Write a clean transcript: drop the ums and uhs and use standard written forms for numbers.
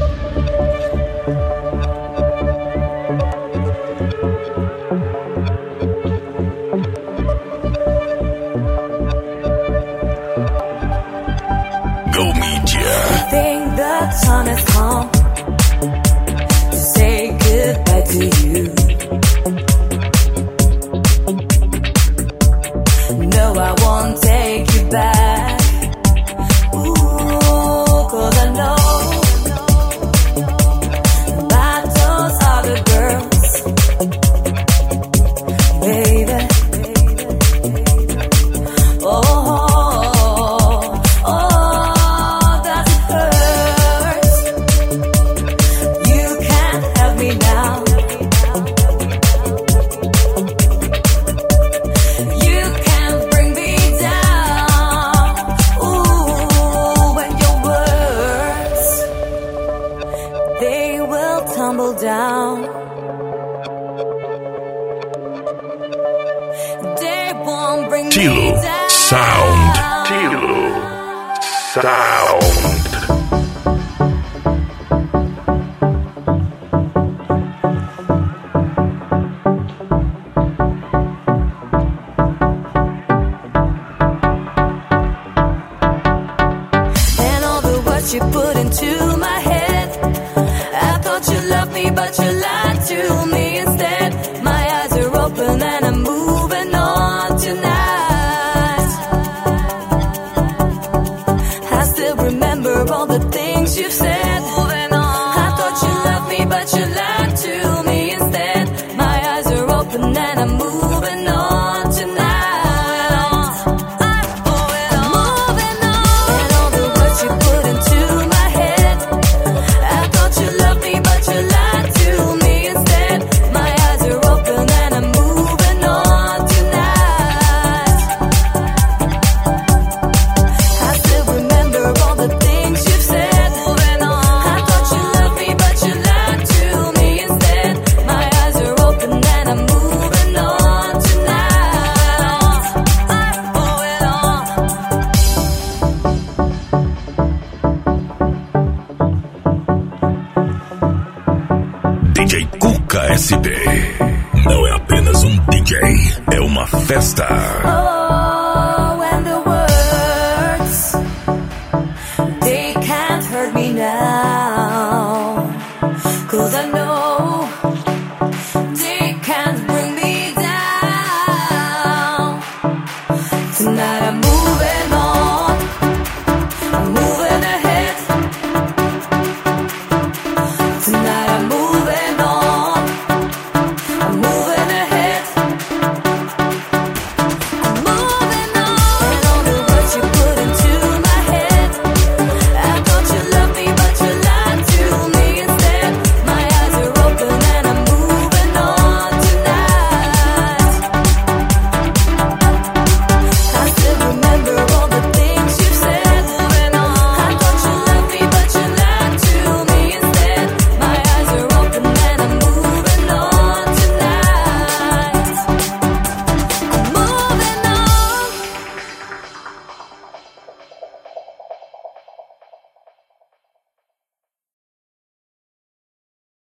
Time has come to say goodbye to you. No, I won't take you back. Ooh, 'cause I know battles are the girls, baby. Down. They won't bring Tilo me down. Sound. Tilo Sound. And all the words you put into my head, I thought you loved me, but you lied to me instead. My eyes are open and I'm moving on tonight. I still remember all the things you've said. Moving on. I thought you loved me, but you lied to me instead. My eyes are open and I'm moving on tonight. I'm moving on. And all the words you put into my head, I thought you loved me, but you lied to me instead. My eyes are open and I'm moving on tonight. I still remember all the things you've said. Moving on. I thought you loved me, but you lied to me instead. My eyes are open and I'm moving on tonight. I'm moving on. DJ Cuca SB. Não é apenas um DJ, é uma festa. Oh.